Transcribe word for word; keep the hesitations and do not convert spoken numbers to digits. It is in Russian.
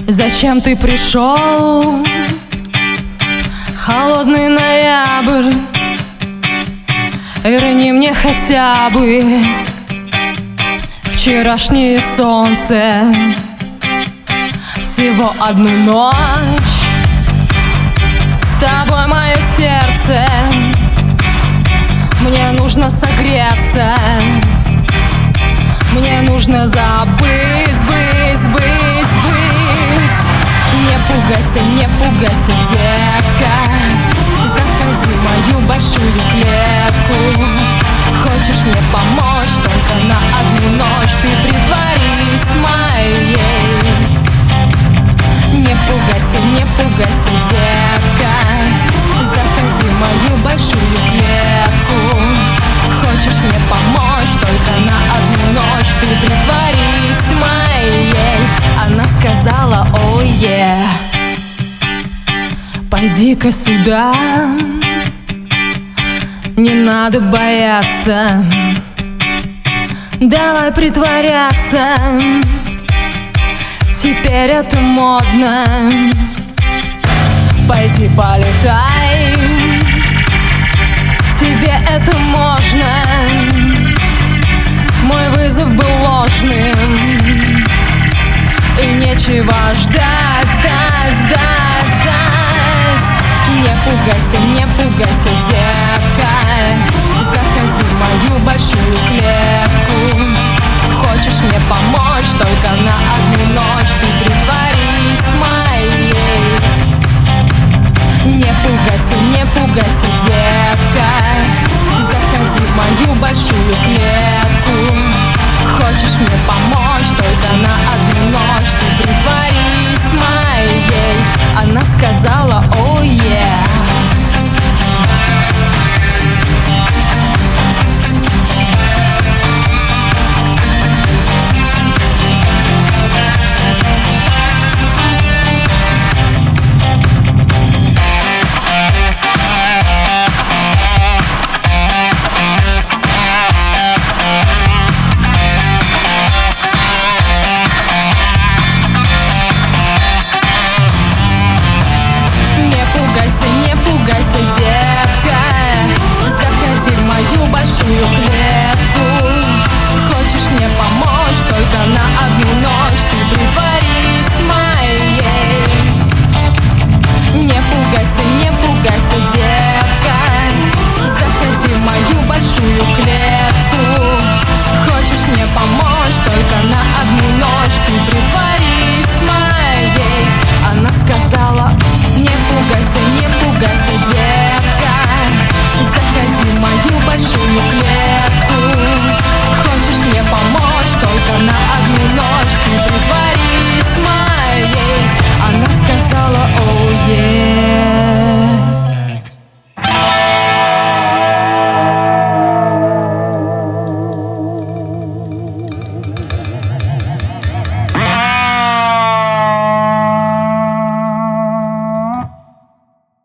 Зачем ты пришел? Холодный ноябрь, верни мне хотя бы вчерашнее солнце. Всего одну ночь с тобой мое сердце. Мне нужно согреться, мне нужно забыть, быть, быть, быть. Не пугайся, не пугайся, детка, заходи в мою большую клетку. Хочешь мне помочь только на одну ночь, ты притворись моей. Не пугайся, не пугайся, детка, заходи в мою большую клетку. Хочешь мне помочь только на одну ночь, ты притворись моей. Она сказала: oh yeah, пойди-ка сюда, не надо бояться, давай притворяться, теперь это модно. Пойди полетай, тебе это можно. Мой вызов был ложным,